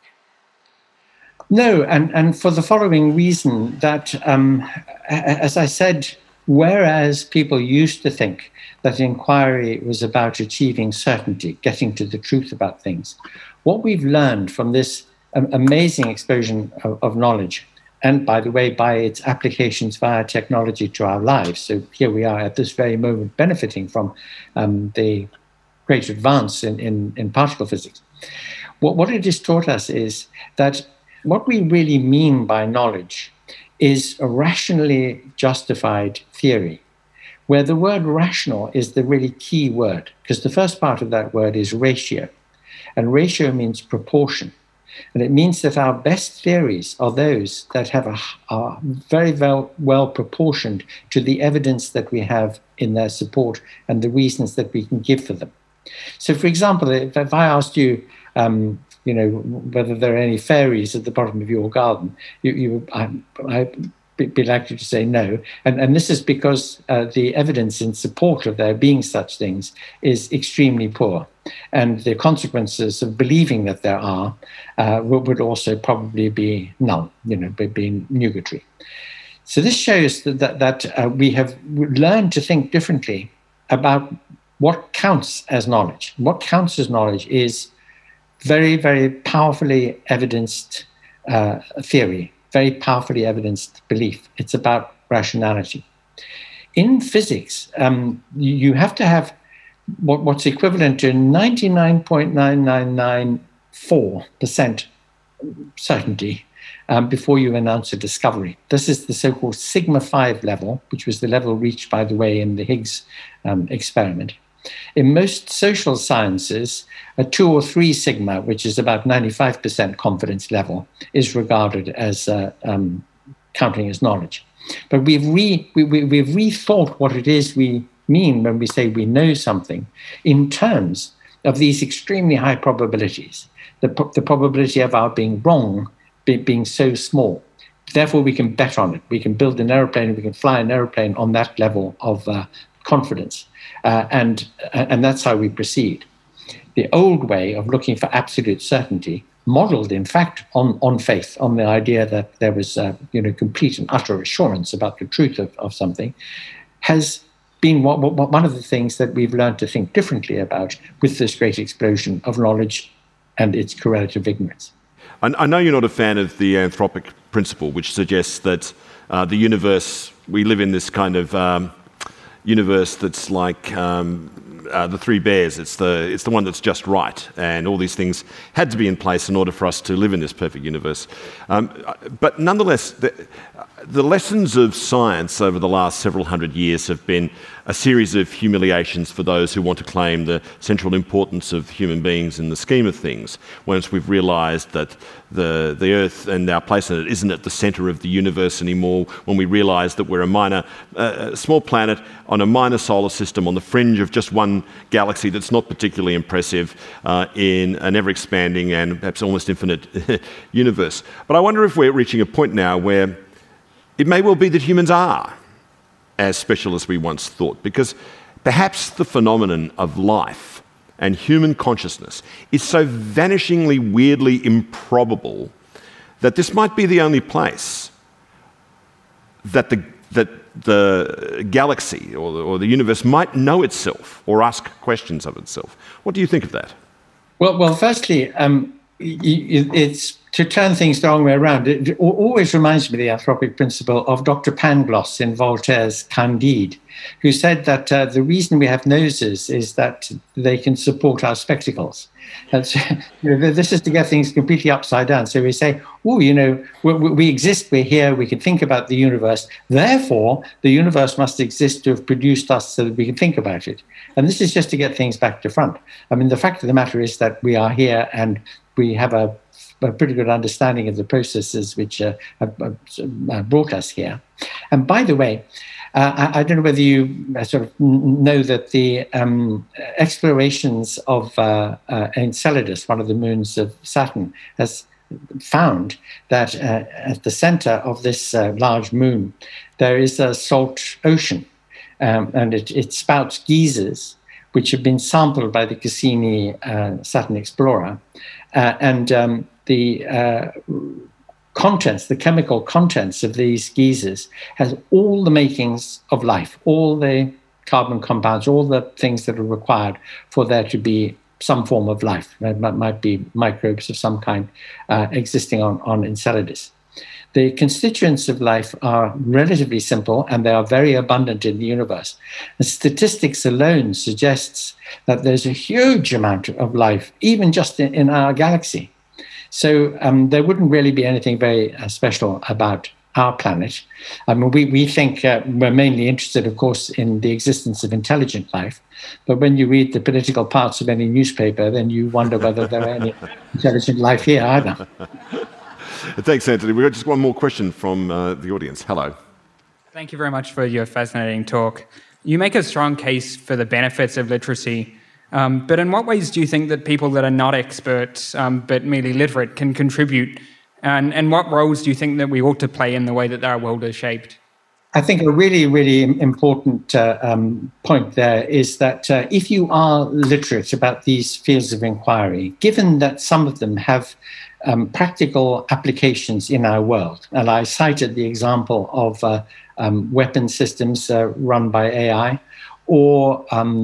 No, and for the following reason, that, as I said, whereas people used to think that inquiry was about achieving certainty, getting to the truth about things, what we've learned from this amazing explosion of knowledge, and by the way, by its applications via technology to our lives, so here we are at this very moment benefiting from the great advance in particle physics. What it has taught us is that what we really mean by knowledge is a rationally justified theory, where the word rational is the really key word, because the first part of that word is ratio. And ratio means proportion. And it means that our best theories are those that are very well proportioned to the evidence that we have in their support and the reasons that we can give for them. So, for example, if I asked you, whether there are any fairies at the bottom of your garden, I'd be likely to say no. And this is because the evidence in support of there being such things is extremely poor. And the consequences of believing that there are would also probably be null, being nugatory. So this shows that we have learned to think differently about what counts as knowledge. What counts as knowledge is very, very powerfully evidenced theory, very powerfully evidenced belief. It's about rationality. In physics, you have to have what's equivalent to 99.9994% certainty before you announce a discovery. This is the so-called sigma 5 level, which was the level reached, by the way, in the Higgs experiment. In most social sciences, a 2 or 3 sigma, which is about 95% confidence level, is regarded as counting as knowledge. But we've rethought what it is we mean when we say we know something in terms of these extremely high probabilities. The probability of our being wrong being so small. Therefore, we can bet on it. We can build an airplane, we can fly an airplane on that level of confidence. And that's how we proceed. The old way of looking for absolute certainty, modeled, in fact, on faith, on the idea that there was complete and utter assurance about the truth of something, has been one of the things that we've learned to think differently about with this great explosion of knowledge and its correlative ignorance. I know you're not a fan of the anthropic principle, which suggests that the universe, we live in this kind of universe that's like the Three Bears. It's the one that's just right, and all these things had to be in place in order for us to live in this perfect universe. But nonetheless, the lessons of science over the last several hundred years have been a series of humiliations for those who want to claim the central importance of human beings in the scheme of things. Once we've realised that the Earth and our place in it isn't at the centre of the universe anymore, when we realise that we're a small planet on a minor solar system on the fringe of just one galaxy that's not particularly impressive in an ever-expanding and perhaps almost infinite universe. But I wonder if we're reaching a point now where it may well be that humans are as special as we once thought, because perhaps the phenomenon of life and human consciousness is so vanishingly weirdly improbable that this might be the only place that the galaxy or the universe might know itself or ask questions of itself. What do you think of that? Well, firstly, it's to turn things the wrong way around. It always reminds me, the anthropic principle, of Dr. Pangloss in Voltaire's Candide, who said that the reason we have noses is that they can support our spectacles. That's, this is to get things completely upside down. So we say, we exist, we're here, we can think about the universe. Therefore, the universe must exist to have produced us so that we can think about it. And this is just to get things back to front. I mean, the fact of the matter is that we are here and we have a pretty good understanding of the processes which have brought us here. And by the way, I don't know whether you sort of know that the explorations of Enceladus, one of the moons of Saturn, has found that at the center of this large moon, there is a salt ocean, and it spouts geysers, which have been sampled by the Cassini Saturn Explorer. And the contents, the chemical contents of these geysers has all the makings of life, all the carbon compounds, all the things that are required for there to be some form of life. That might be microbes of some kind existing on Enceladus. The constituents of life are relatively simple and they are very abundant in the universe. And statistics alone suggests that there's a huge amount of life, even just in our galaxy. So there wouldn't really be anything very special about our planet. I mean, we think we're mainly interested, of course, in the existence of intelligent life. But when you read the political parts of any newspaper, then you wonder whether there are any intelligent life here either. Thanks, Anthony. We've got just one more question from the audience. Hello. Thank you very much for your fascinating talk. You make a strong case for the benefits of literacy, but in what ways do you think that people that are not experts but merely literate can contribute? And what roles do you think that we ought to play in the way that our world is shaped? I think a really, really important point there is that if you are literate about these fields of inquiry, given that some of them have practical applications in our world, and I cited the example of weapon systems run by AI, or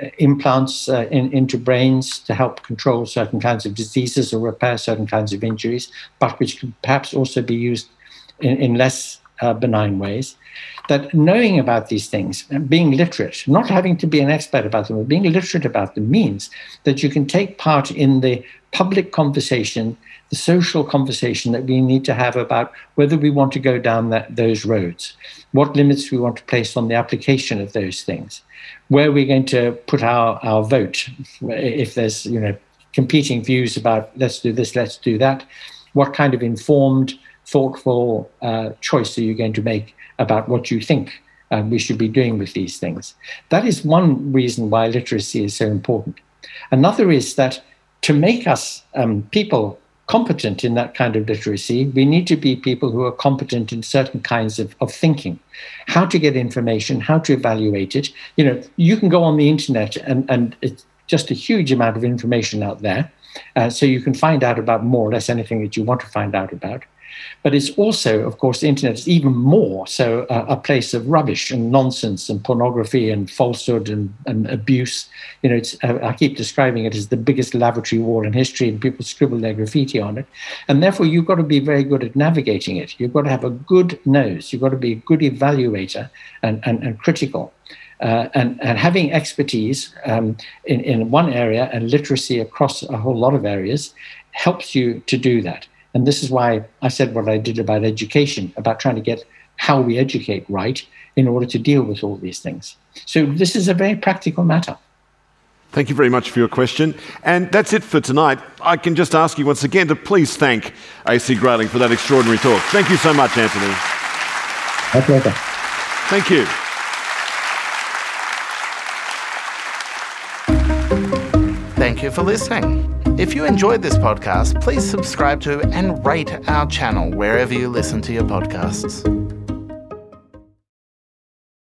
implants into brains to help control certain kinds of diseases or repair certain kinds of injuries, but which could perhaps also be used in less benign ways. That knowing about these things, being literate, not having to be an expert about them, but being literate about them means that you can take part in the public conversation, the social conversation that we need to have about whether we want to go down those roads, what limits we want to place on the application of those things, where we're going to put our vote, if there's competing views about let's do this, let's do that, what kind of informed, thoughtful choice are you going to make about what you think we should be doing with these things. That is one reason why literacy is so important. Another is that to make us people competent in that kind of literacy, we need to be people who are competent in certain kinds of thinking, how to get information, how to evaluate it. You can go on the internet and it's just a huge amount of information out there. So you can find out about more or less anything that you want to find out about. But it's also, of course, the internet is even more so a place of rubbish and nonsense and pornography and falsehood and abuse. I keep describing it as the biggest lavatory wall in history, and people scribble their graffiti on it. And therefore, you've got to be very good at navigating it. You've got to have a good nose. You've got to be a good evaluator and critical. And having expertise in one area and literacy across a whole lot of areas helps you to do that. And this is why I said what I did about education, about trying to get how we educate right in order to deal with all these things. So this is a very practical matter. Thank you very much for your question. And that's it for tonight. I can just ask you once again to please thank AC Grayling for that extraordinary talk. Thank you so much, Anthony. My pleasure. Thank you. Thank you for listening. If you enjoyed this podcast, please subscribe to and rate our channel wherever you listen to your podcasts.